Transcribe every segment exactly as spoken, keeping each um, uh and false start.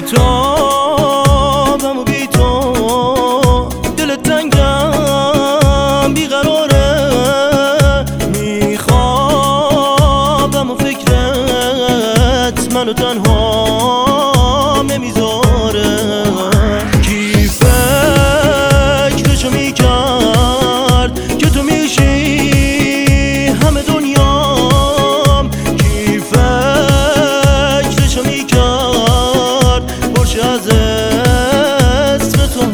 بی‌تابم و بی تو دل تنگم بیقراره، میخوابم و فکرت منو تنها نمیذاره. کی فکرشو میکرد که تو میشی همه دنیام، کی فکرشو میکرد برش از اسم تو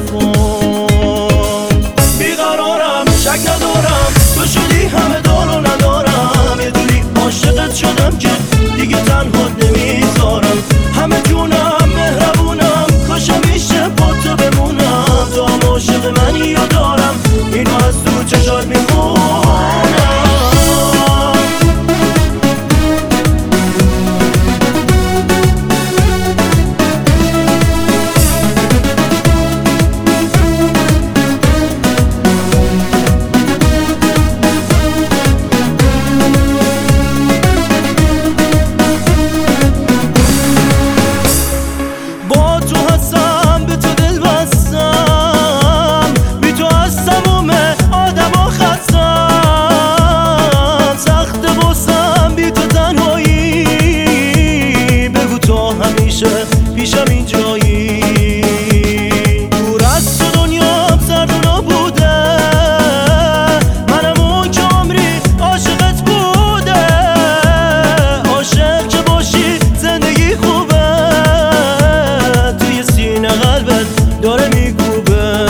حرفم. بیقرارم شک ندارم تو شدی همه دار و ندارم، یه جوری عاشقت شدم که دیگه تنها نمیذارم. همه جونم مهربونم کاش همیشه با تو بمونم، تو هم عاشق منی یا دارم اینو از تو چشات میخونم. پیشم این جایی دور از تو دنیام سرد و نابوده، منم اون که عمری عاشقت بوده. عاشق که باشی زندگی خوبه، توی سینه قلبت داره میگوبه.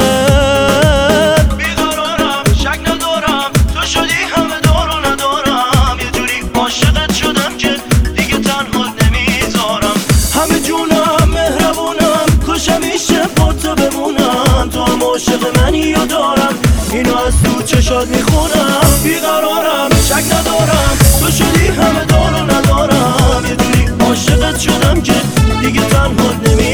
بیقرارم شک ندارم تو شدی همه دار و ندارم، یه جوری عاشقت شدم که دیگه تنها نمیذارم. همه جونم مهربونم کاش همیشه با تو بمونم، تو هم عاشق منی یا دارم اینو از تو چشات میخونم. بیقرارم شک ندارم تو شدی همه دار و ندارم، یه جوری عاشقت شدم که دیگه تنها نمی